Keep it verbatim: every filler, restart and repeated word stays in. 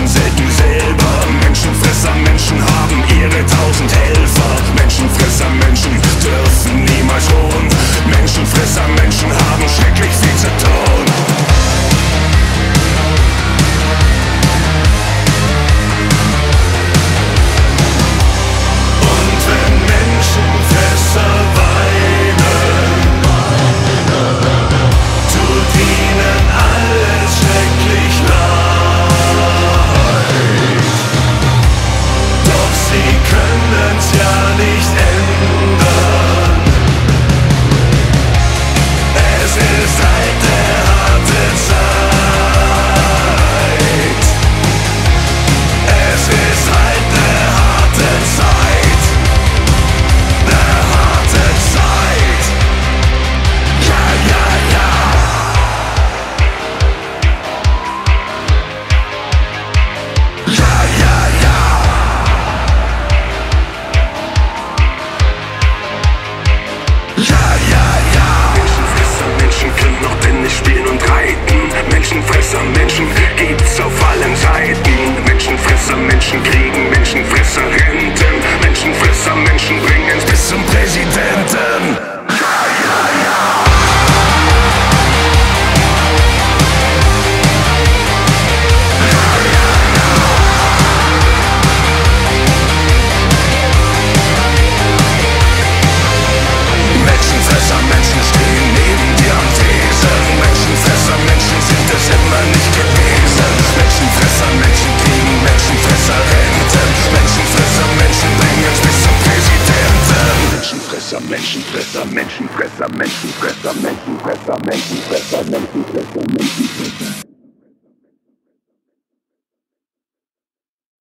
Menschen selten selber. Menschenfresser, Menschen haben ihre tausend Helfer. Menschenfresser, Menschen dürfen niemals ruhen. Menschenfresser, Menschen haben schrecklich viel zu tun. Und wenn Menschenfresser weinen, tut ihnen alles schrecklich leid. Doch sie können's ja nicht ändern. Es ist halt eine harte Zeit. Es ist halt eine harte Zeit. Eine harte Zeit. Ja, ja, ja. Ja, ja, ja. Ja, ja, ja. Menschenfresser, Menschen können noch Tennis spielen und reiten. Menschenfresser, Menschen gibt's auf allen Seiten. Menschenfresser, Menschen kriegen Menschenfresser Renten. Menschenfresser, Menschen bringen's bis zum Präsidenten. Ja, ja, ja. Menschenfresser, Menschen stehen neben dir am Thesen. Menschenfresser, Menschen sind es immer nicht gewesen. Menschenfresser, Menschen kriegen Menschenfresser Renten. Menschenfresser, Menschen bringen's bis zum Präsidenten. Menschenfresser, Menschenfresser, Menschenfresser, Menschenfresser, Menschenfresser, Menschenfresser, Menschenfresser, Menschenfresser.